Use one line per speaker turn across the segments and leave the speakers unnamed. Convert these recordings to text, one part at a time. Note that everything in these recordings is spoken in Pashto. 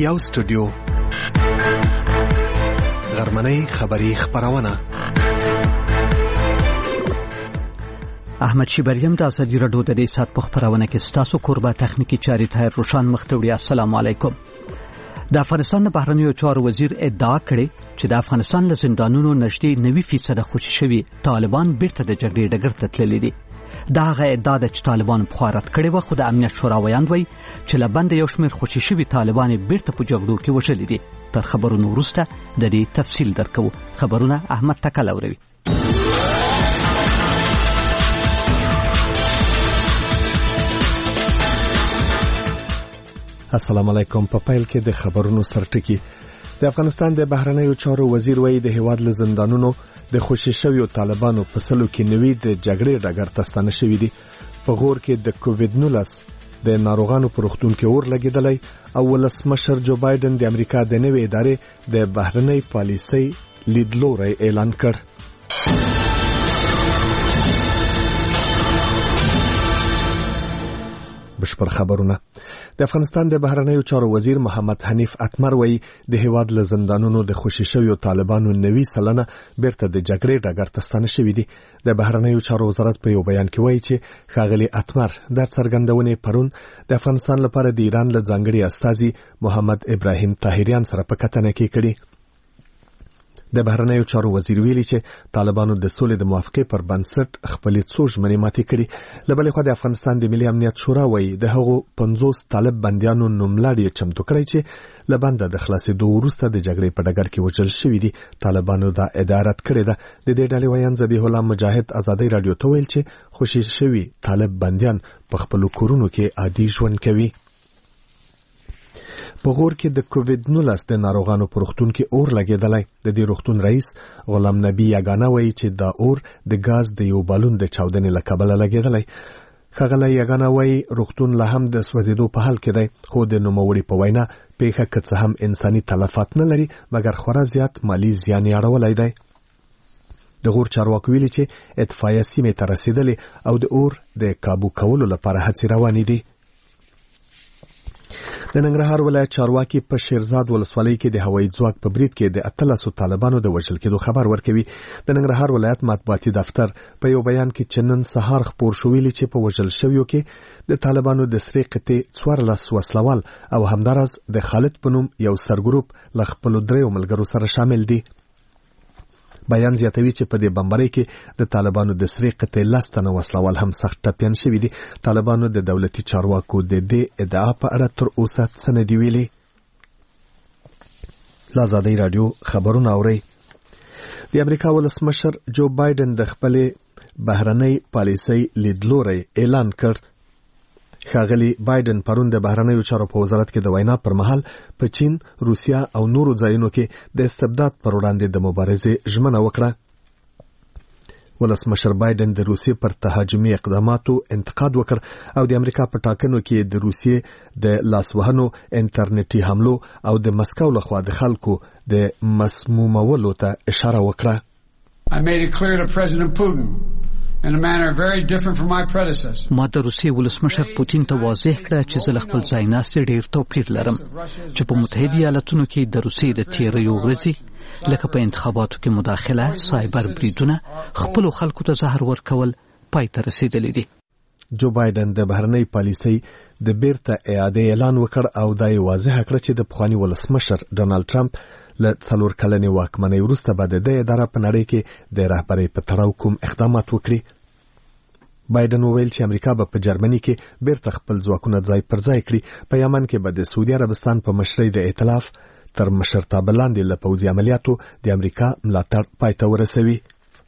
یو سټوډیو غرمنۍ خبری خبرونه.
احمد شیبریم د ازادي رادیو د دې سات په خبرونه کې ستاسو قربا تخنیکی چاري طاهر روشان مختوری. السلام علیکم. د افغانستان د بهرنیو چارو وزیر ادعا کړې چې د افغانستان له زندانونو نږدې 90% خوشي شوي طالبان بیرته د جګړې ډګر ته تللي دي. دا هغه ادعا ده چې طالبان په خارات کړې و، خو د امنیت شورا ویاند وایي چې له بند یو شمېر خوشي شوي طالبان بیرته په جګړو کې وژلي دي. تر خبرونو وروسته د دې تفصیل درکوو. خبرونه احمد تکل اوروي.
السلام علیکم. په پیل کې د خبرونو سرټکی. د افغانستان د بهرنیو چارو وزیر وایي د هیواد له زندانونو د خوشي شویو طالبانو په سلو کې نوي د جګړې ډګر ته ستانه شوي دي. په غور کې د کووډ-19 د ناروغانو په روغتون کې اور لګیدلی او ولسمشر جو بایدن د امریکا د نوې ادارې د بهرنۍ پالیسۍ لیدلوری اعلان کړ. بشپړ خبرونه. د افغانستان د بهرنیو چارو وزیر محمد حنیف اتمر وایي د هیواد له زندانونو د خوشي شویو طالبانو 90% بیرته د جګړې ډګر ته ستانه شوي دي. د بهرنیو چارو وزارت په یو بیان کې وایي چې ښاغلي اتمر د څرګندونې پرون د افغانستان لپاره د ایران له ځانګړي استازي محمد ابراهیم طاهریان سره په کتنه کې کړي. د بهرنیو چارو وزیر ویلي چې طالبانو د سولې د موافقې پر بنسټ خپلې څو ژمنې ماتې کړي. له بلې خوا د افغانستان د ملي امنیت شورا وایي د هغو 50 طالب بندیانو نوملړ چمتو کړی چې له بنده د خلاصېدو وروسته د جګړې په ډګر کې وژل شوي دي. طالبانو دا ادعا رد کړې ده. د دې ډلې ویاند ذبیح الله مجاهد ازادي رادیو ته ویل چې خوشي شوي طالب بندیان په خپلو کورونو کې عادي ژوند کوي. په غور کې د کووډ-19 د ناروغانو په روغتون کې اور لګیدلی. د دې روغتون رئیس غلام نبی یګانه وایي چې دا اور د غاز د یو بالون د چاودنې له کبله لګیدلی. ښاغلی یګانه وایي روغتون لا هم د سوځېدو په حال کې دی، خو د نوموړي په وینا پیښه که څه هم انساني تلفات نه لري مګر خورا زیات مالی زیان یې اړولی دی. د غور چارواکو ویلي چې اطفایه سیمې ته رسېدلې او د اور د کابو کولو لپاره هڅې روانې دي. د ننګرهار ولایت چارواکي په شیرزاد ولسوالۍ کې د هوایي ځواک په برید کې د 13 طالبانو د وژل کېدو خبر ورکوي. د ننګرهار ولایت مطبوعاتي دفتر په یو بیان کې چې نن سهار خبر شو ویلي چې په وژل شویو کې د طالبانو د سرې قطعې 14 وسلوال او همدارس د خالد په نوم یو سرګروپ له خپلو 3 ملګرو سره شامل دي. بیان زیاتوي چې په دې بمبارۍ کې د طالبانو د سرې قطعې 10 تنه وسلوال هم سخت ټپیان شوي دي. طالبانو د دولتي چارواکو د دې ادعا په اړه تر اوسه څه نه دي ویلي. ازادي رادیو خبرونه اوري. د امریکا ولسمشر جو بایدن د خپلې بهرنۍ پالیسۍ لیدلوری اعلان کړ. ښاغلي بایدن پرون د بهرنیو چارو په وزارت کې د وینا پر مهال په چین، روسیا او نورو ځایونو کې د استبداد پر وړاندې د مبارزې ژمنه وکړه. ولسمشر بایدن د روسیې پر تهاجمي اقداماتو انتقاد وکړ او د امریکا په ټاکنو کې د روسیې د لاسوهنو، انټرنیټي حملو او د مسکو لخوا د خلکو د مسمومولو ته اشاره وکړه.
I made it clear to President Putin in a manner very different from my predecessor.
ما د روسیې ولسمشر پوتین ته واضح کړه چې زه له خپل ځای ناستې ډېر توپیر لرم چې په متحده ایالاتونو کې د روسیې د تیریو ورځې لکه په انتخاباتو کې مداخله، سایبر بریدونه، خپلو خلکو ته زهر ورکول پای ته رسېدلي دي.
جو بایدن د بهرنۍ پالیسۍ د بیرته اعادې اعلان وکړ او دا یې واضح کړه چې د پخواني ولسمشر ډونالد ټرمپ له 4 کلنې واکمنۍ وروسته به د دې اداره په نړۍ کې د رهبرۍ په تړاو کوم اقدامات وکړي. بایدن وویل چې امریکا به په جرمني کې بیرته خپل ځواکونه ځای پر ځای کړي. په یمن کې به د سعودي عربستان په مشرۍ د ائتلاف تر مشرتابه لاندې له پوځي عملیاتو د امریکا ملاتړ پای ته ورسوي.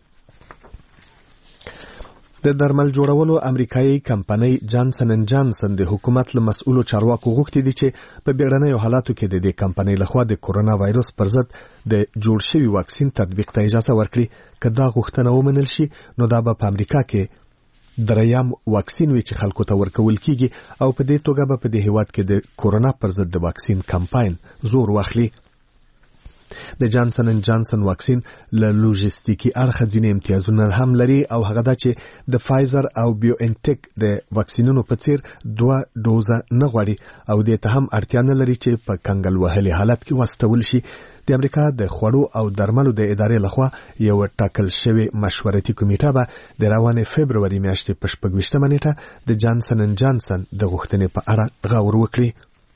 د درمل جوړولو امریکایي کمپنۍ جانسن اند جانسن د حکومت له مسؤلو چارواکو غوښتي دي چې په بیړنیو حالاتو کې د دې کمپنۍ لخوا د کورونا وایرس پر ضد د جوړ شوي واکسین تطبیق ته اجازه ورکړي. که دا غوښتنه ومنل شي نو دا به په امریکا کې دریم واکسین وي چې خلکو ته ورکول کیږي او په دې توګه به په دې هیواد کې د کورونا پر ضد د واکسین کمپاین زور واخلي. د جانسن اند جانسن واکسین له لوجستیکي اړخه ځینې امتیازونه هم لري او هغه دا چې د فایزر او بیو انټیک د واکسینونو په څیر 2 ډوزه نه غواړي او د ته هم اړتیا نه لري چې په کنګل وهلي حالت کې واستول شي. د امریکا د خوړو او درملو د ادارې لخوا یو ټاکل شوی مشورتي کمیټه به د روانې فبروري میاشتې په 28 نیټه د جانسن اند جانسن د غوښتنې په اړه غور وکړي.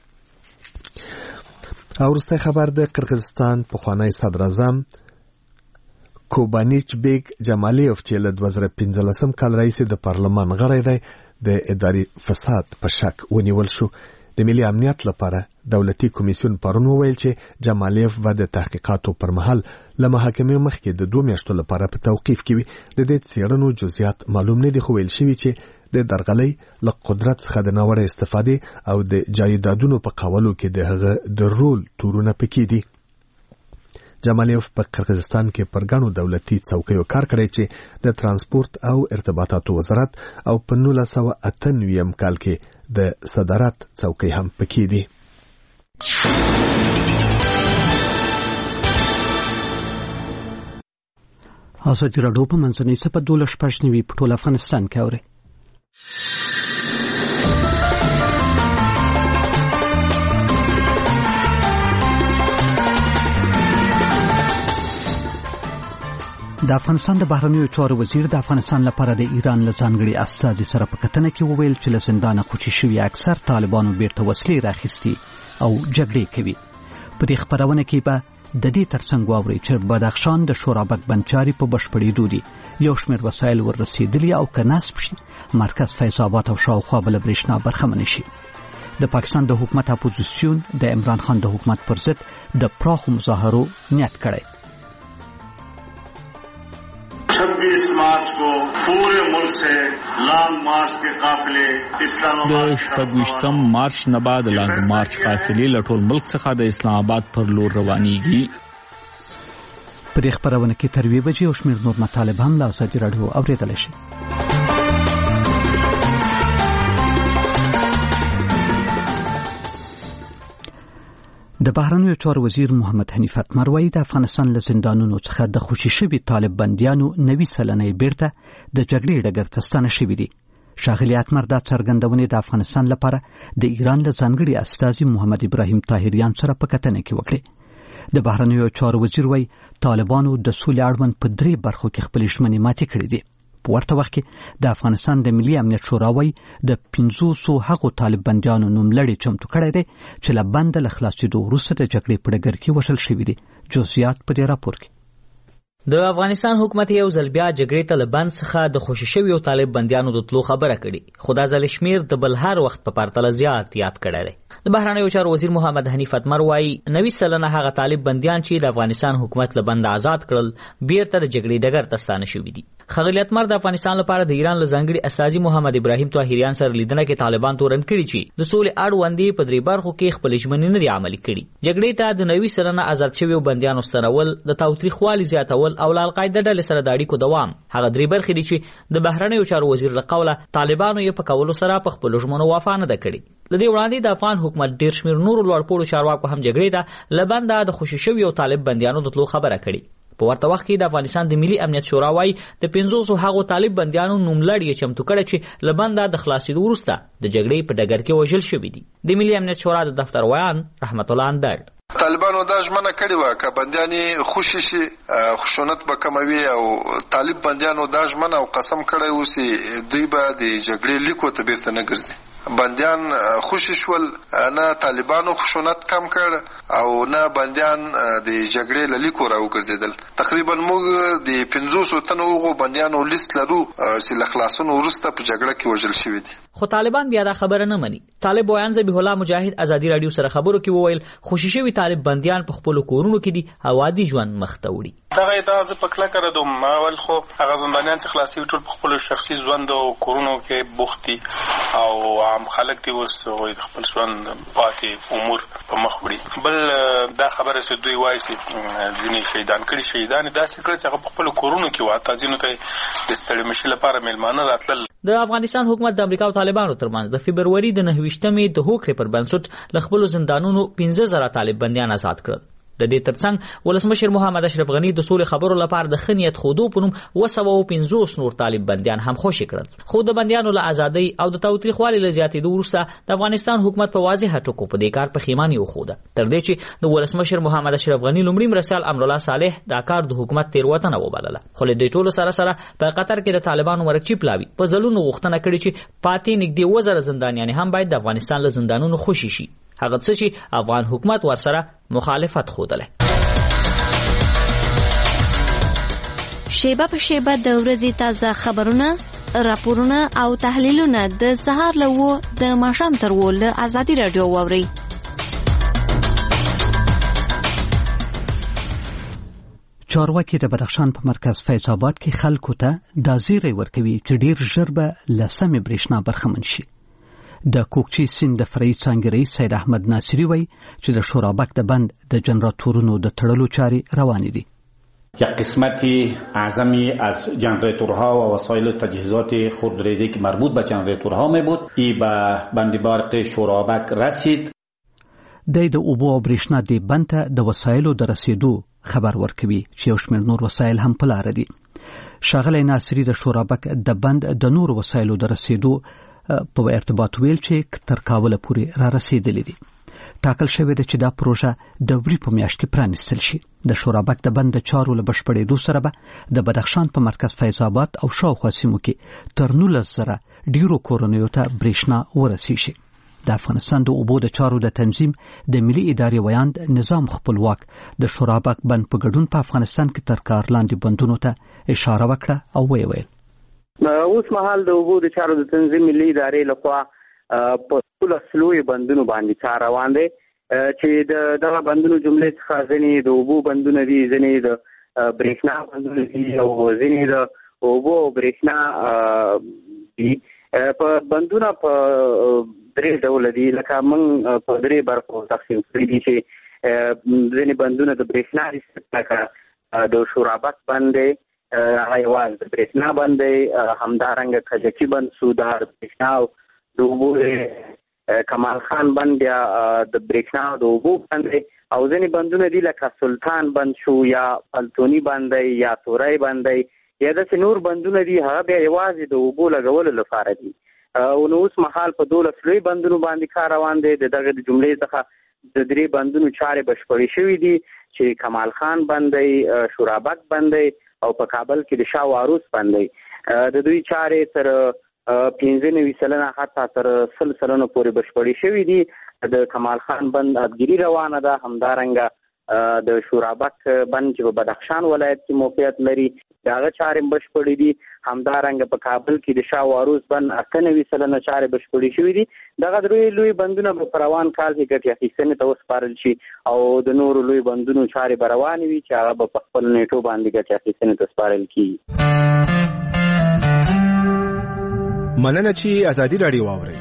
او وروستی خبر د قرغیزستان پخوانی صدر اعظم کوبانیچ بیگ جمالیوف چې له 2015 کال راهیسې د پارلمان غړی دی د اداري فساد په شک ونیول شو. د ملي امنیت لپاره دولتي کمیسیون پرون وویل چې جمالیف به د تحقیقاتو پر مهال له محاکمې مخکې د 2 میاشتو لپاره په توقیف کې وي. د دې څېړنو جزئیات معلوم نه دي خو ویل شوي چې د درغلۍ له قدرت څخه د ناوړه استفادې او د جایدادونو په قولو کې د هغه د رول تورونه پکې دي. جمالیف په قرغیزستان کې پر ګڼو دولتي څوکیو کار کړی چې د ترانسپورت او ارتباطاتو وزارت او په 1998 کال کې د صدارت څوکۍ هم پکې دي.
ازادي راډیو په منځنۍ سپه 12 په ټول افغانستان کې اوري. د افغانستان د بهرنیو چارو وزیر د افغانستان لپاره د ایران له ځانګړي استازي سره په کتنه کې وویل چې له زندانه خوشي شوي اکثر طالبانو بیرته وسلې راخیستي او جګړې کوي. په دې خبرونه کې به د دې ترڅنګ واوري چې بدخشان د شورابک بنچاري په بشپړېدو دي، یو شمېر وسایل ورسېدلي او که نصب شي مرکز فیض آباد او شاوخوا به له برېښنا برخمن شي. د پاکستان د حکومت اپوزیسیون د عمران خان د حکومت پر ضد د پراخو مظاهرو نیت کړی.
26 مارچ کو پورے ملک سے لانگ مارچ کے قافلے اسلام آباد
د 28 مارچ نه بعد لانگ مارچ قافلې له ټول ملک څخه د اسلام آباد پر لور روانېږي.
په دې خبرونه کې تر 2 بجې او شمېر نور مطالب هم له ازادي راډیو اورېدلی شي. د بهرنیو چارو وزیر محمد حنیف اتمر وایي د افغانستان له زندانونو څخه د خوشي شوي طالب بندیانو 90 سلنه بیرته د جګړې ډګر ته ستانه شوي دي. ښاغلي اتمر دا څرګندونې د افغانستان لپاره د ایران له ځانګړي استازي محمد ابراهیم طاهریان سره په کتنه کې وکړې. د بهرنیو چارو وزیر وایي طالبانو د سولې اړوند په 3 برخو کې خپلې ژمنې ماتې کړې دي. په ورته وخت کې د افغانستان د ملي امنیت شورا وایي د 500 هغو طالب بندیانو نوملړی چمتو کړی دی چې له بنده له خلاصېدو وروسته د جګړې په ډګر کې وژل شوي دي. جزئیات په دې راپور کې.
د افغانستان حکومت یو ځل بیا جګړې ته له بند څخه د خوشي شویو طالب بندیانو د تلو خبره کړې، خو دا ځل شمېر د بل هر وخت په پرتله زیات یاد کړی دی. د بهرنیو چارو وزیر محمد حنیف اتمر وایي 90 سلنه هغه طالب بندیان چې د افغانستان حکومت له بند آزاد کړل بیرته د جګړې ډګر ته ستانه شوي دي. ښاغلي اتمر د افغانستان لپاره د ایران له ځانګړي استازي محمد ابراهیم طاهریان سره لیدنه کې طالبان تورن کړي چې د سولې اړوندې په 3 برخو کې خپل ژمنې نه دي عملي کړي. جګړې ته د 90 سلنه آزاد شویو بندیانو ستنول، د تاوتریخوالي زیاتول او له القاعده ډلې سره د اړیکو دوام هغه 3 برخې دي چې د بهرنیو چارو وزیر له قوله طالبانو یې په کولو سره په خپل ژمنو وفا نه ده کړې. لدې وړاندې د افغان حکومت ډیر شمېر نورو لوړپوړو چارواکو هم جګړې ته له بنده د خوشي شویو طالب بندیانو د تلو خبره کړې. په ورته وخت کې د افغانستان د ملي امنیت شورا وایي د 500 هغو طالب بندیانو نوملړ یې چمتو کړی چې له بنده د خلاصېدو وروسته د جګړې په ډګر کې وژل شوي دي. د ملي امنیت شورا د دفتر ویان رحمت الله اندړ
طالبانو دا ژمنه کړې وه که بندیان خوشي شي خشونت به کموي، او طالب بندیانو دا ژمنه او قسم کړی و چې دوی به د جګړې لیکو ته بیرته نه ګرځي. بندیان خوشي شول، نه طالبانو خشونت کم کړ او نه بندیان د جګړې له لیکو راوګرځېدل. تقریبا موږ د 500 تنو هغو بندیانو لیست لرو چې له خلاصون وروسته په جګړه کې وژل شوي دي.
خو طالبان بیا دا خبره نه مني. طالب ویان ذبیح الله مجاهد ازادي راډیو سره خبرو کې وویل خوشي شوي طالب بندیان په خپلو کورونو کې دي او عادي ژوند مخ ته وړي.
دغه ادعا زه په کلکه ردوم. اول خو هغه زندانیان چې خلاصوي ټول په خپلو شخصي ژوند او کورونو کې بوخت دي او عام خلک دي اوس هغوی د خپل ژوند پاتې امور په مخ وړي. بل دا خبره چې دوی وایي چې ځینې شهیدان کړي، شهیدان یې داسې کړي چې هغه په خپلو کورونو کې وه، حتی ځینو ته د ستړي مشي لپاره میلمانه راتلل.
د افغانستان حکومت د امریکا او طالبانو ترمنځ د فبروري د 29مې د هوکړې پر بنسټ له خپلو زندانونو 15,000 طالب بندیان آزاد کړل. د دې ترڅنګ ولسمشر محمد اشرف غنی د سولې خبرو لپاره د خنیت خودو په نوم 250 نور طالب بنديان هم خوشي کړل. خو د بنديانو له ازادۍ او د تاوتریخوالي له زیاتېدو وروسته د افغانستان حکومت په واضح ټکو په دې کار پښیماني وښوده، تر دې چې د ولسمشر محمد اشرف غنی لومړي مرستیال امرالله صالح دا کار د حکومت تېروتنه وبلله. خو له دې ټولو سره په قطر کې د طالبانو مرکچی پلاوي په ځلونو غوښتنه کړې چې پاتې نږدې 1000 زندانیان هم باید د افغانستان له زندانونو خوشي شي، هغه څه چې افغان حکومت ورسره مخالفت خوده.
شیبه په شیبه د ورځې تازه خبرونه، راپورونه او تحلیلونه د سهار له 9 د ماښام تر 10 له ازادي رادیو واورئ.
چارواکي د بدخشان په مرکز فیض آباد کې خلکو ته دا زیری ورکوي چې ډیر ژر به له سمې برېښنا برخمن شي. د کوکچې سیند د فرعي څانګې رئیس سید احمد ناصري وایي چې د شورابک د بند د جنراتورونو د تړلو چارې روانې دي.
یک قسمتی اعظمی از جنراتورها و وسایل تجهیزات خودریزی که مربوط به جنراتورها می بود ای به بند برق شورابک رسید.
د اوبو او برېښنا د بند ته د وسایلو د رسیدو خبر ورکوي چې یو شمېر نور وسایل هم په لاره دي. ښاغلی ناصري د شورابک د بند د نور وسایلو د رسیدو په ارتباط ویل چې تر کابل پورې را رسیدلې دي. ټاکل شوی دی چې دا پروژه د وری په میاشت کې پرانیستل شي. د شورابک د بند د چارو له بشپړېدو سره به د بدخشان په مرکز فیض آباد او شاوخوا سیمو کې تر 19,000 ډیرو کورنیو ته برېښنا ورسیږي. د افغانستان د اوبو د چارو د تنظیم د ملي ادارې ویاند نظام خپلواک د شورابک بند په ګډون په افغانستان کې تر کار لاندې بندونو ته اشاره وکړه او ویل
اوس مهال د اوبو د چارو د تنظیم ملي ادارې لخوا په ټول سلوي بندونو باندې کار روان دی چې دغه بندونو جملې څخه ځینې د اوبو بندونه دي، ځینې د برېښنا بندونه دي او ځینې د اوبو او برېښنا دي. په بندونه په 3 ډول دي، لکه موږ په 3 برخو تقسیم کړي دي چې ځینې بندونه د برېښنا دي، لکه د شورابک بند دی، یوازې د برېښنا بند دی، همدارنګه کجکي بند سودار برېښنا او د اوبو کمال خان بند بیا د برېښنا او د اوبو بند دی، او ځینې بندونه دي لکه سلطان بند شو یا پلتوني بند دی یا تورای بند دی یا داسې نور بندونه دي، هغه بیا یوازې د اوبو لګولو لپاره دي. او نو اوس مهال په 12 لوی بندونو باندې کار روان دی. د دغه د جملې څخه د 3 بندونو چارې بشپړې شوې دي چې کمال خان بند دی، شورابک بند دی او په کابل کې د شاه واروس بند دی. د دوی چارې تر 95% حتی تر 100% پورې بشپړې شوې دي. د کمال خان بند ابګری روانه ده، همدارنګه د شورابک بند چې په بدخشان ولایت کې موقعیت لري داغه چارې بشپړې دي، همدارنګه په کابل کې د شاه واروس بند 98% چارې بشپړې شوې دي. دغه درې لوی بندونه په روان کال کې ګټې اخیستنې ته وسپارل شي او د نورو لوی بندونو چارې به روانې وي چې هغه په خپل نیټو باندې ګټې اخیستنې ته سپارل کیږي.
مننه چې ازادي رادیو واورئ.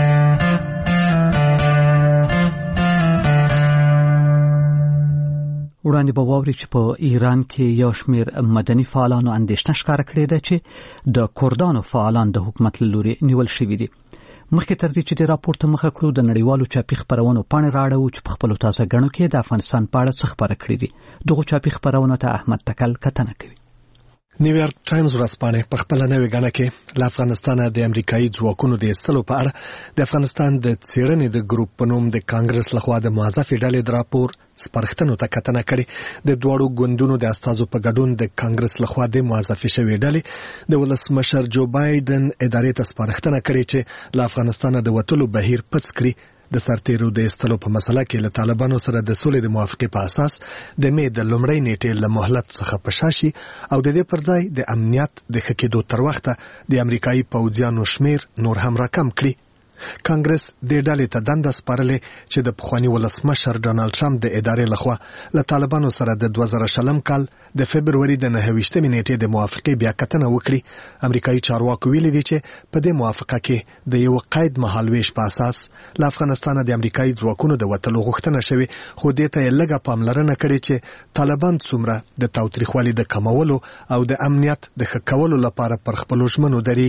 وړاندې به واوري چې په ایران کې یو شمېر مدني فعالانو اندېښنه ښکاره کړې ده چې د کردانو فعالان د حکومت له لوري نیول شوي دي. مخکې تر دې چې د راپور ته مخه کړو د نړیوالو چاپي خپرونو پاڼې راړو چې په خپلو تازه ګڼو کې د افغانستان په اړه څه خبره کړې دي. دغو چاپي خپرونو ته احمد تکل کتنه کوي.
نیویارک ټایمز ورځپاڼه په خپل نوې غاڼه کې له افغانستان د امریکایي ځواکونو د ایستلو په اړه د افغانستان د څېړنې د ګروپ په نوم د کانګرس لخوا د موظفې ډلې د راپور سپارښتنو ته کتنه کړې. د دواړو ګوندونو د استازو په ګډون د کانګرس لخوا د موظفې شوې ډلې د ولسمشر جو بایدن ادارې ته سپارښتنه کړې چې له افغانستان د وټلو بهیر پڅ کړي. د سرتیرو د ایستلو په مسله کې له طالبانو سره د سولې د موافقې په اساس د مې د لومړۍ نیټې له مهلت څخه پشاشي او د دې پر ځای د امنیت د ښه کېدو تر وخته د امریکایي پوځیانو شمیر نور هم راکم کړي. کانګرس د ډلې ته دنده سپارلې چې د پخوانی ولسمشر ډانلډ ټرمپ د ادارې لخوا له طالبانو سره د 2020 کال د فبرवरी د 9 نیټې د موافقې بیا کتنه وکړي. امریکایي چارواکو ویلي دي چې په دې موافقه کې د یو قید مهالويش په اساس له افغانستان د امریکایي ځواکونو د وټلو غوښتنه شوې، خو دې ته لږه پاملرنه کړې چې طالبان څومره د تاوتریخوالي د کمولو او د امنیت د ښه کولو لپاره پر خپل ژمنو درېږي.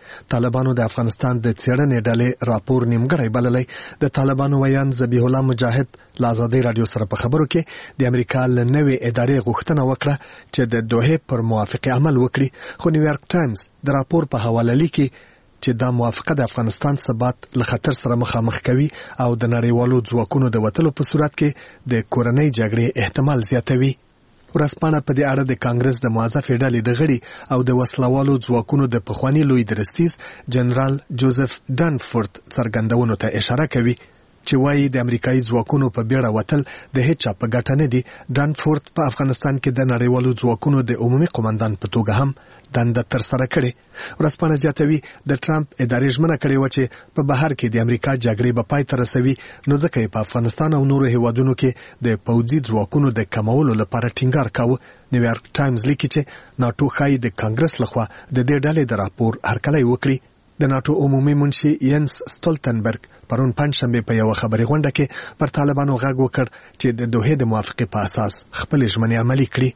طالبانو د افغانستان د څېړنې ډلې راپور نیمګړی بللی. د طالبانو ویان ذبیح الله مجاهد له ازادۍ راډیو سره په خبرو کې د امریکا له نوې ادارې غوښتنه وکړه چې د دوحې پر موافقه عمل وکړي، خو نیویارک ټایمز د راپور په حواله لیکي چې دا موافقه د افغانستان ثبات له خطر سره مخامخ کوي او د نړیوالو ځواکونو د وتلو په صورت کې د کورنۍ جګړې احتمال زیاتوي. ورځپاڼه په دې اړه د کانګرس د موظفې ډلې د غړي او د وسلوالو ځواکونو د پخواني لوی درستیز جنرال جوزف ډانفورد څرګندونو ته اشاره کوي چې وایي د امریکایي ځواکونو په بیړه وتل د هیڅ چا په ګټه نه دي. ډانفورد په افغانستان کې د نړیوالو ځواکونو د عمومي قومندان په توګه هم دنده ترسره کړې. ورځپاڼه زیاتوي د ټرمپ ادارې ژمنه کړې وه چې په بهر کې د امریکا جګړې به پای ته رسوي، نو ځکه یې په افغانستان او نورو هیوادونو کې د پوځي ځواکونو د کمولو لپاره ټینګار کاوه. نیویارک ټایمز لیکي چې ناټو ښایي د کانګرس لخوا د دې ډلې د راپور هرکلی وکړي. د ناټو عمومي منشي ینس ستولتنبرګ پرون پنځشنبه په یو خبري غونډه کې پر طالبانو غږ وکړ چې د دوحې د موافقې په اساس خپل ژمنې عملي کړي.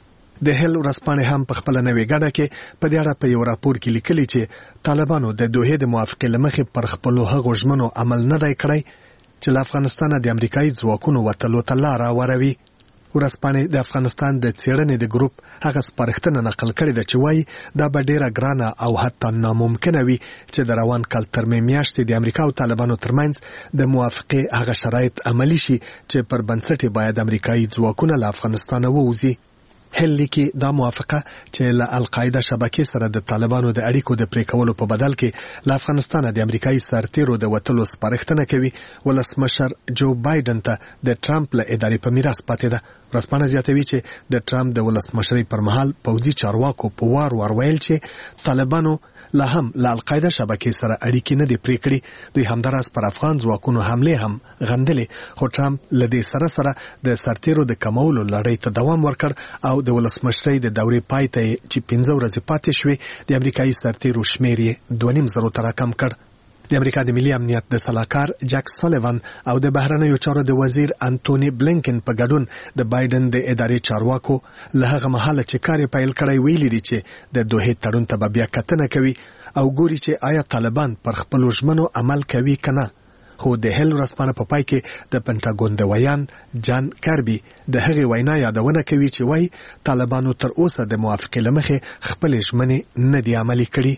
د هل ورځپاڼې هم په خپل نوې غاډه کې په دې اړه په یو راپور کې لیکلي چې طالبانو د دوحې د موافقې لمخې پر خپل هغو ژمنو عمل نه دی کړی چې له افغانستان د امریکایي ځواکونو وتلو ته لار هواروي. ورځپاڼې د افغانستان د څېړنې د ګروپ هغه سپارښتنه نقل کړې ده چې وایي دا به ډیره ګرانه او حتی ناممکنه وي چې د روان کال تر مې میاشتې د امریکا او طالبانو ترمنځ د موافقې هغه شرایط عملي شي چې پر بنسټ باید امریکایي ځواکونه له افغانستانه ووځي. هل لیکي دا موافقه چې له القاعده شبکې سره د طالبانو د اړیکو د پرې کولو په بدل کې له افغانستانه د امریکایي سرتیرو د وتلو سپارښتنه کوي، ولسمشر جو بایدن ته د ټرمپ له ادارې په میراث پاتې ده. ورځپاڼه زیاتوي چې د ټرمپ د ولسمشرۍ پر مهال پوځي چارواکو په وار ویل چې طالبانو لا هم له القاعده شبکې سره اړیکې نه دي پرې کړې. دوی همداراز پر افغان ځواکونو حملې هم غندلې، خو ټرمپ له دې سره سره د سرتیرو د کمولو لړۍ ته دوام ورکړ او د ولسمشرۍ د دورې پای ته چې 15 ورځې پاتې شوې د امریکایي سرتیرو شمېر یې 2.5 ته راکم کړ. د امریکا د ملي امنیت د سلاکار جک سالیوان او د بهرنیو چارو د وزیر انټونی بلینکن په ګډون د بایدن د ادارې چارواکو له هغه مهاله چې کار یې پیل کړی ویلي دي چې د دوحې تړون ته به بیا کتنه کوي او ګوري چې آیا طالبان پر خپلو ژمنو عمل کوي که نه. خو د هل ورځپاڼه په پای کې د پنټاګون د ویان جان کاربي د هغې وینا یادونه کوي چې وایي طالبانو تر اوسه د موافقې له مخې خپلې ژمنې نه دي عملي کړي.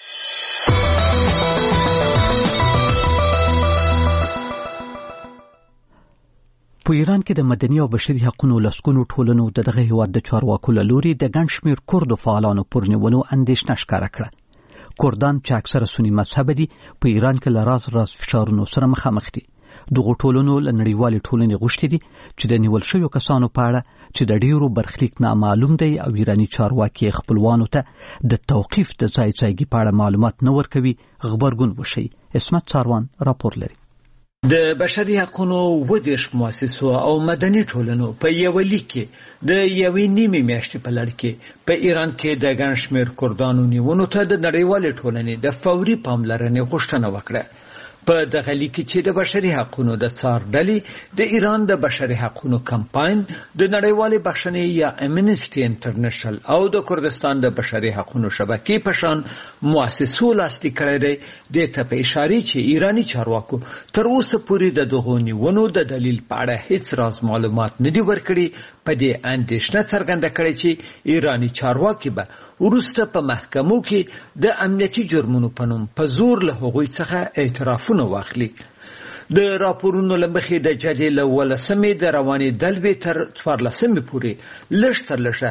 په ایران کې د مدني او بشري حقوقو لسکونو ټولنو دغه هیواد د چارواکو له لوري د ګڼ شمېر کردو فعالانو پر نیولو اندېښنه ښکاره کړه. کردان چې اکثره سنی مذهب دي په ایران کې له راز فشارونو سره مخامخ دي. دغه ټولنو له نړیوالې ټولنې غوښتي دي چې د نیول شویو کسانو په اړه چې د ډیرو برخلیک نامعلوم دی او ایرانی چارواکي خپلوانو ته د توقیف د ځایګي په اړه معلومات نه ورکوي غبرګون وشي. اسمت ساروان راپور لري.
د بشري حقوقو ودیش مؤسسو او مدني ټولنو په یو لیک کې د یوې نیمې میاشتې په لړ کې په ایران کې د ګڼ شمېر کردانو نیونو ته د نړیوالې ټولنې د فوري پاملرنې غوښتنه وکړه. په دغه لیک کې د بشري حقوقو د څار ډلې د ایران د بشري حقوقو کمپاین د نړیوالې بخښنې یا امنیسټي انټرنیشنل او د کردستان د بشري حقوقو شبکې په شان مؤسسو لاسلیک کړی دی. د ته په اشاره چې ایرانی چارواکو تر اوسه پورې د دغو نیونو د دلیل په اړه هیڅ راز معلومات نه دي ورکړي. په دې اندېښنه څرګنده کړې چې ایرانی چارواکي به وروسته په محکمو کې د امنیتي جرمونو په نوم په زور له هغوی څخه اعترافونه واخلي. د راپورونو له مخې د جدې له 18مې د روانې دلوې تر 14مې پورې لږ تر لږه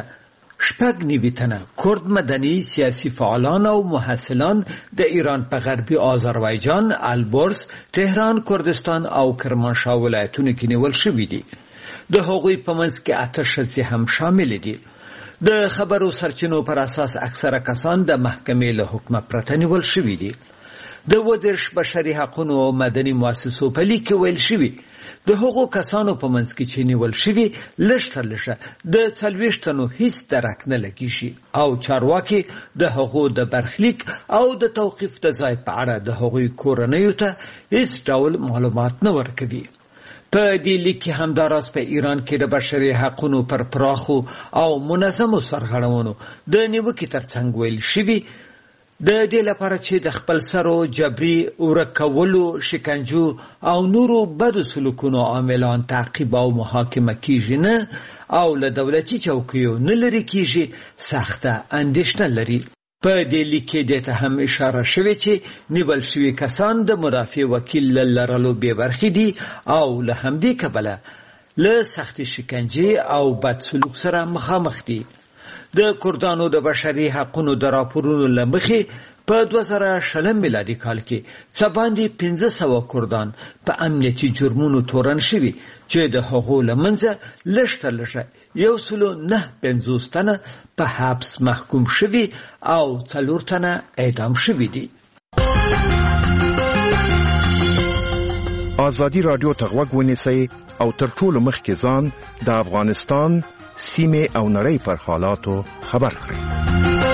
9 تنه کرد مدني سیاسي فعالان او محصلان د ایران په غربي آذربایجان، البرز، تهران، کردستان او کرمانشاه ولایتونو کې نیول شوي دي. د هغوی په منځ کې 8 ښځې هم شامل دي. د خبرو سرچینو پر اساس اکثره کسان د محکمې له حکمه پرته نیول شوي دي. د ودرش بشري حقوقو او مدني مؤسسو په لیک کې ویل شوي د هغو کسانو په منځ کې چې نیول شوي لږ تر لږه د 40 تنو هیڅ درک نه لګیږي او چارواکي د هغو د برخلیک او د توقیف د ځای په اړه د هغوی کورنیو ته هیڅ ډول معلومات نه ورکوي. په دې لیک کې همداراز په ایران کې د بشري حقوقو پر پراخو او منظمو سرغړونو د نیوکې ترڅنګ ویل شوي د دې لپاره چې د خپل سرو جبري ورکولو شکنجو او نورو بدو سلوکونو عاملان تعقیب او محاکمه کیږي نه او له دولتي چوکیو نه لري کیږي سخته اندېښنه لري. په دې لیک کې د هم اشاره شوې چې نیول شوي کسان د مرافع وکیل لرلو بې برخې دي او له همدې کبله له سختې شکنجې او بد سلوک سره مخامخ دي. د کردانو د بشري حقونو د راپورونو له مخې په 2020 میلادي کال کې څه باندې 1500 کردان په امنیتي جرمونو تورن شوي چې د هغو له منځه لږ تر لږه 109 تنه په حبس محکوم شوي او 4 تنه اعدام شوي دي.
آزادی رادیو ته غوږ ونیسئ او تر ټولو مخکې ځان د افغانستان سیمې او نړۍ پر حالاتو خبر کړئ.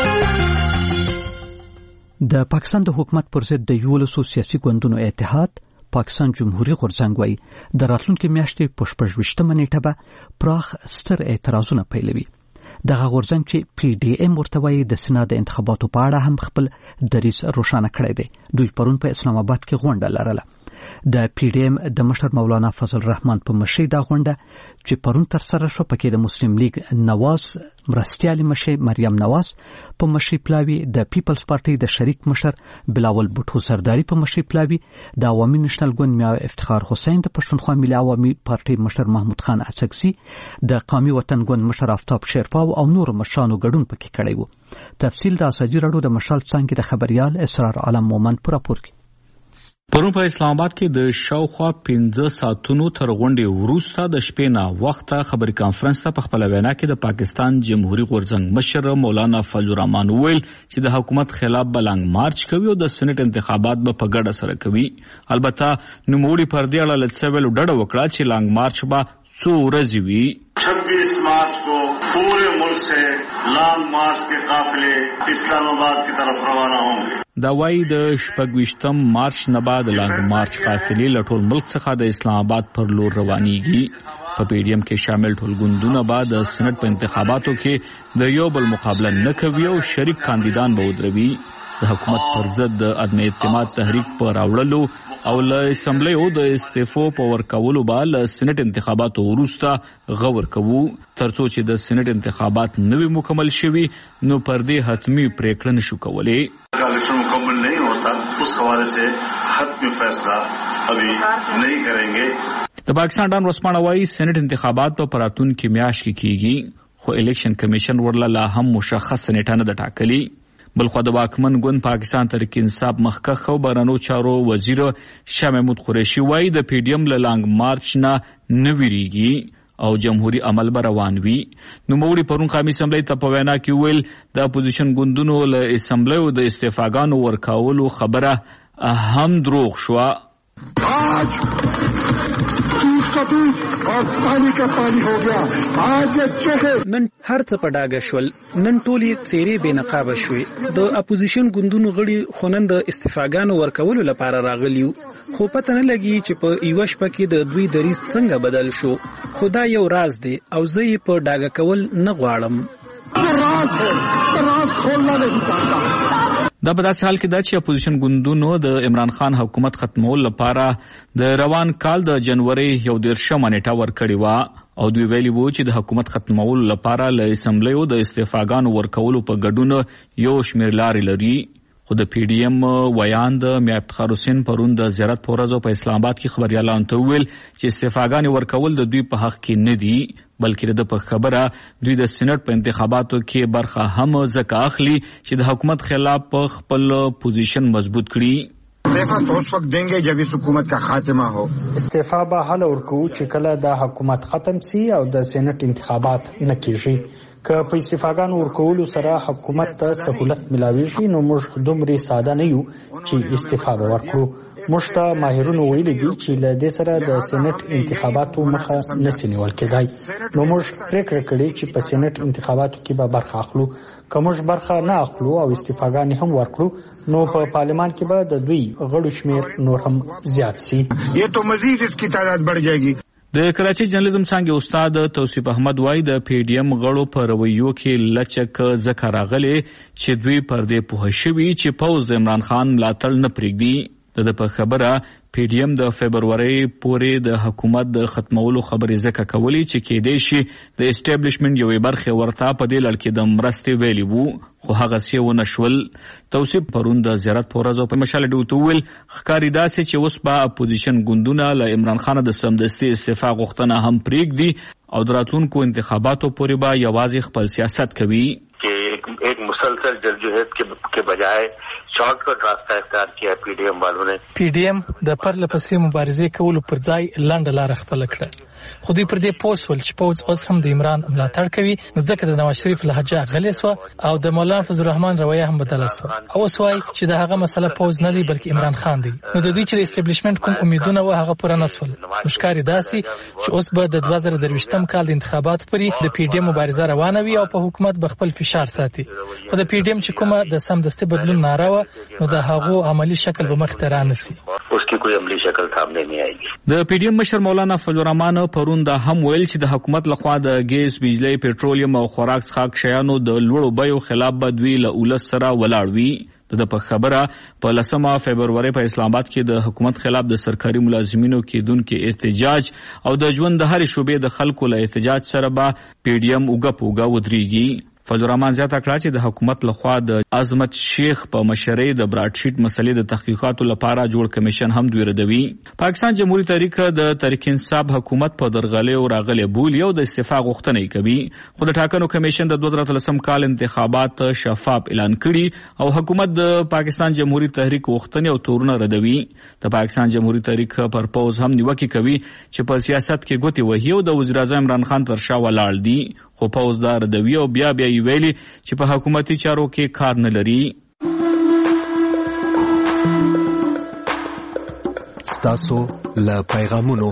د پاکستان د حکومت پر ضد د 11 سیاسي ګوندونو اتحاد پاکستان جمهوریت غورځنګ وایي د راتلونکي میاشتې په 28 نیټه به پراخ ستر اعتراضونه پیلوي. دغه غورځنګ چې پی ډی ایم ورته وایي د سنا د انتخاباتو په اړه هم خپل دریځ روښانه کړی دی. دوی پرون په اسلام آباد کې غونډه لرله. د پی ډی ایم د مشر مولانا فضل الرحمن په مشرۍ دا غونډه چې پرون تر سره شو پکې د مسلم لیگ نواز مرستیالي مشر مریم نواز په مشرۍ پلاوي، د پیپلز پارټي د شریک مشر بلاول بوټو سرداری په مشرۍ پلاوي، د عوامي نېشنل ګوند میا افتخار حسین، د پښتونخوا ملي عوامي پارټي مشر محمود خان اڅکزي، د قومي وطن ګوند مشر آفتاب شیرپاو او نور مشرانو ګډون پکې کړی و. تفصیل د ازادي راډیو د مشال څنګه د خبريال اسرار عالم مومند پر راپور کې.
پرون په اسلام آباد کې د شاوخوا 15 ساعتونو تر غونډې وروسته د شپې نه وخته خبري کانفرنس ته په خپل وینا کې د پاکستان جمهوریت غورځنګ مشر مولانا فضل الرحمن ویل چې د حکومت خلاف بلنګ مارچ کوي او د سېنات انتخابات به په ګډه سره کوي. البته نوموړي پر دې اړه لڅویل ډډه وکړه چې لانګ مارچ به څو ورځې وي.
26 मार्च को पूरे मुल्क से लॉन्ग मार्च के काफिले इस्लामाबाद की तरफ रवाना होंगे.
دا وايي د 28 مارچ نه بعد لانګ مارچ قافلې له ټول ملک څخه د اسلام آباد پر لور روانيږي. په پی ډی ایم کې شامل ټول ګوندونه بعد د سېنات په انتخاباتو کې د یو بل مقابله نه کوي او شریک کاندیدان به ودروي. د حکومت پر ضد د عدم اعتماد تحریک پر راوړلو او له اسمبلی او د استعفو په ورکولو به له سېنات انتخاباتو وروسته غور کوو. ترڅو چې د سېنات انتخابات نوي مکمل شوي نو پر دې حتمی پریکړه نشو کولای.
مکمل نہیں ہوتا اس حوالے سے حتمی فیصلہ ابھی نہیں کریں گے.
د پاکستان ډان ورسپانه وايي سېنات انتخابات په راتلونکي میاشت کې کیږي خو الیکشن کمیشن ورله لا هم مشخص نیټه نه ټاکلي. بلخو د واکمن ګوند پاکستان تحریک انصاف مخکښ او بهرنیو چارو وزیر شاه محمود قریشي وايي د پی ډی ایم له لانګ مارچ نه ویریږي او جمهوریت عمل به روان وي. نوموړي پرون قومي اسمبلی ته په وینا کې ویل د اپوزیشن ګوندونو له اسمبلی او د استعفاګانو ورکولو خبره هم دروغ شو.
نن هر څه په ډاګه شول. نن ټولې څیرې بې نقابه شوې. د اپوزیشن ګوندونو غړي خونن د استعفاګانو ورکولو لپاره راغلیو خو پته نه لګي چې په یو شپه کې د دوی دریځ څنګه بدل شو. خدا یو راز دی او زه یې په ډاګه کول نه غواړم.
دا په داسې حال کې ده چې اپوزیشن ګوندونو د عمران خان حکومت ختمولو لپاره د روان کال د جنوري 11 نیټه ورکړې وه او دوی ویلي وو چې د حکومت ختمولو لپاره له اسمبلی او د استعفاګانو ورکولو په ګډون یو شمېر لارې لري. خو د پی ډی ایم ویاند میا افتخار حسین پرون د زیارت په ورځ په اسلام آباد کې خبريالانو ته ویل چې استعفاګانې ورکول د دوی په حق کې نه دي بلکې د په خبره دوی د سېنات په انتخاباتو کې برخه هم ځکه اخلي چې د حکومت خلاف خپل پوزیشن مضبوط کړي.
استعفا تو اس وقت دیں گے جب اس حکومت کا خاتمہ ہو.
استعفا به حل ورکو چې کله د حکومت ختم سي او د سېنات انتخابات نه کیږي. که په استعفاګانو ورکولو سره حکومت ته سہولت ملاويږي نو موږ دومره ساده نه یو چې استعفا ورکړو. موږ ته ماهرونو ویلي دي چې له دې سره د سېنات انتخاباتو مخه نه سنول کېدای. نو موږ پریکړه کړې چې په سېنات انتخاباتو کې به برخه اخلو. که موږ برخه نه اخلو او استعفاګانې هم ورکړو نو په پارلمان کې به د دوی غړو شمیر نور هم زیات شي.
یہ تو مزید اس کی تعداد بڑھ جائے گی.
د کراچي جرنالیزم څانګې استاد توصیف احمد وای د پی ډی ایم غړو په رویو کې لچک ذکر راغلی چې دوی پر دې پوه شوي چې پوز د عمران خان ملاتړ نه پرېږدي. د په خبره پی ډی ایم د فبرورۍ پورې د حکومت د ختمولو خبرې ځکه کولی چې کېدای شي د اسټابلیشمنټ یوې برخې ورته په دې لړ کې د مرستې ویلي وو، خو هغه څه ونه شول. توصیف پرون د زیارت په ورځ په مشال ډیوټ ویل ښکاري داسې چې اوس به اپوزیشن ګوندونه له عمران خان د سمدستي استعفا غوښتنه هم پرېږدي او د راتلونکو انتخاباتو پورې به یوازې خپل سیاست کوي.
एक मुसलसल जद्दोजहद के बजाय शॉर्टकट रास्ता اختیار کیا پی ډی ایم والو نه.
پی ډی ایم د پرله پسې مبارزې کولو پر ځای لنډه لار خپل کړه، خو دوی پر دې پوسول چې پوز اوس هم د عمران ملاتړ کوي، نو ځکه د نواز شریف لهجه غلې سو او د مولانا فضل الرحمن رویه هم بدله سو او وای چې د هغه مسله پوز نه دی بلکې عمران خان دی. نو د دوی چې اسټابلیشمنت کوم امیدونه و هغه پوره نسول. مشکاري داسي چې اوس به د 2023م کال د انتخابات پورې د پی ډی ایم مبارزه روانه وي او په حکومت به خپل فشار ساتي. خو د پی ډی ایم چې کومه د سمدستي بدلون ناره و نو د هغو عملی شکل به مخ ته رانسي.
उसकी कोई अमली शक्ल सामने नहीं आएगी.
د پی ډی ایم مشر مولانا فضل الرحمن پرون دا هم ویل چې د حکومت لخوا د ګیس، بجلی، پټرولیم او خوراک څښاک شیانو د لوړو بیو خلاف به دوی له ولس سره ولاړ وي. د په خبره په 10 فبرورۍ په اسلام آباد کې د حکومت خلاف د سرکاري ملازمینو کېدونکو احتجاج او د ژوند د هرې شوبې د خلکو له احتجاج سره به پی ډی ایم اوګه ودرېږي. فضل الرحمن زیاته کړه چې د حکومت لخوا د عظمت شیخ په مشرۍ د براډ شیټ مسلې د تحقیقاتو لپاره جوړ کمیشن هم دوی ردوي. پاکستان جمهوریت تحریک د تحریک انصاف حکومت په درغلې او راغلې بولی او د استعفا غوښتنه کوي، خو د ټاکنو کمیشن د 2013 کال انتخابات شفاف اعلان کړي او حکومت د پاکستان جمهوریت تحریک غوښتنې او تورونه ردوي. د پاکستان جمهوریت تحریک پر پوز هم نیوکه کوي چې په سیاست کې ګوتې وهي او د وزیر اعظم عمران خان تر شا ولاړ دي، خو پوزدار دوی او بیا ویلي چې په حکومتي چارو کې کار نه لري.
ستاسو له پیغامونو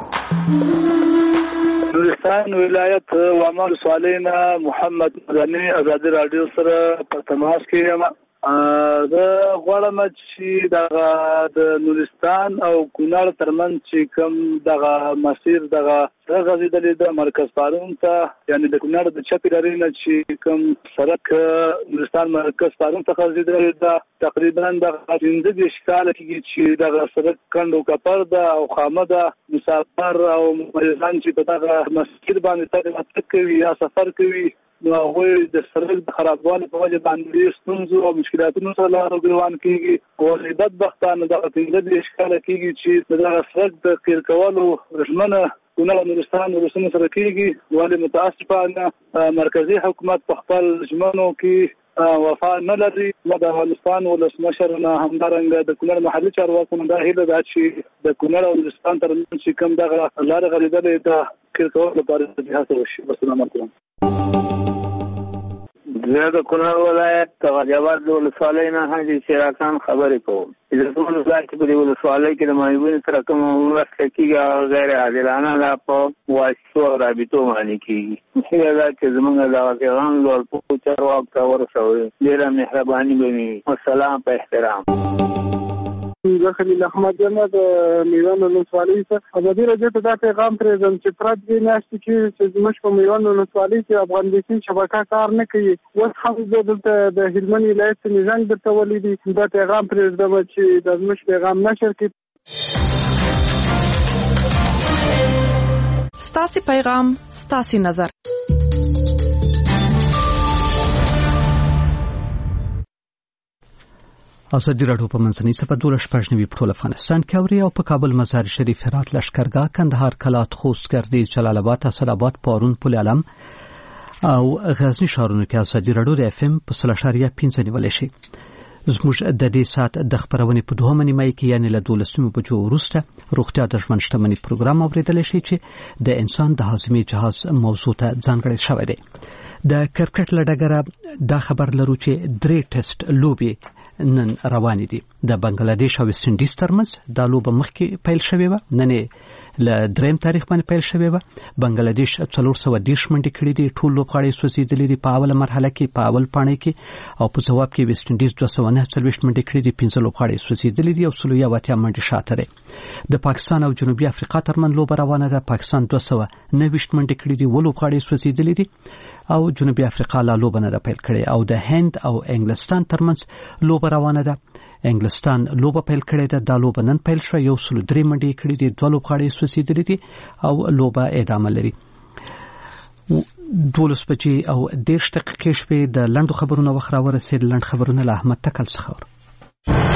نورستان ولایت وامل سوالینا محمد مدني آزادی رادیو سره په تماس کې یم. زه غواړم چې د نورستان او کونړ ترمنځ چې کوم دغه مسیر دغه غځېدلی د مرکز پارون ته، یعنی د کونړ د چپې لارې نه چې کوم سړک نورستان مرکز پارون ته غځېدلی ده، تقریبا دغه 15 کاله کېږي چې دغه سړک کنډ او کپر ده او خامه ده. مسافر او مریضان چې په دغه مسیر باندې تګ راتګ کوي یا سفر کوي نو هغوی د سړک د خرابوالي په وجه باندې ستونزو او مشکلاتونو سره لار ګریوان کېږي. او بدبختانه دغه 15 کاله کېږي چې دغه سړک د قیر کولو ژمنه کونړ او نورستان ولسونو سره کېږي، ولې متاسفانه مرکزي حکومت په خپل ژمنو کې وفا نه لري. د افغانستان ولسمشر نه همدارنګه د کونړ محلي چارواکو نه دا هیله ده چې د کونړ او نورستان ترمنځ چې کوم دغه لارې غځېدلې ده قیر کولو لپاره هڅه وشي. السلام علیکم.
زه د کونړ ولایت غجاوات ولسوالۍ نه حاجي شیرا خان خبرې کوم. د ټول ځای کې په دې ولسوالۍ کې د معیوبینو سره کوم مرسته کېږي او غیر عادلانه لا په واسطو او رابطو باندې کېږي. هیله ده چې زموږ دغه پیغام لوړ چارواکو ته ورسوي. ډېره مهرباني به وي. والسلام په احترام.
زه خلیل احمد یم د میوند ولسوالۍ څخه. ازادي راډیو ته دا پیغام پرېږدم چې پرات دې میاشتې کې چې زموږ په میوند ولسوالۍ کې افغان بیسین شبکه کار نه کوي. اوس هم زه دلته د هلمند ولایت څخه زنګ درته ولیدی. دا پیغام پرېږدم چې د زموږ پیغام نشر کړي.
ستاسې پیغام ستاسې نظر.
ازادي راډیو په منځنۍ صفحه 12 په افغانستان کې اوري او په کابل مزار شریف هرات لشکرګاه کندهار کلات خوست ګردیز جلال آباد اسد آباد پارون پل علم او غزنی ښارونو کې ازادي راډیو د اف ام په 0.5 نیولې شي. زموږ د دې سات د خبرونې په 2 نیمه کې یعنی له 12 بجو وروسته روغتیا د ژوند شتمنۍ پروګرام اوریدل شي چې د انسان د هاضمې جهاز موضوع ته ځانګړی شوی دی. د کرکټ لډګره دا خبر لرو چې 3 ټیسټ لوبې نن روانې دي. د بنگلاديش او ویسټ انډیز ترمنځ دا لوبه مخکې پیل شوې وه. نن له دریم تاریخ باندې پیل شوې و. بنگلاديش 410 منډې کړې دي. ټول لوبغاړي سوځېدلې دي په اوله مرحله کې په اول پاڼې کې، او په جواب کې ویسټ انډیز 249 منډې کړې دي. 15 لوبغاړي سوځېدلې دي او 180 منډې شاته دي. د پاکستان او جنوبي افریقا ترمن لوبه روانه ده. پاکستان 290 منډې کړې دي. و لوبغاړي سوځېدلې دي او جنوبي افریقا لا لوبه نه پیل کړې. او د هند او انګلستان ترمنځ لوبه روانه ده. انګلستان لوبه پیل کړې ده. دا لوبه نن پیل شوه. 103 منډې کړې دي. 2 لوبغاړي سوځېدلي دي او لوبه ادامه لري. 12 بجې او 10 دقیقې شپې د لنډو خبرونو وخت راورسېد. لنډ خبرونه له احمد تکل څخه.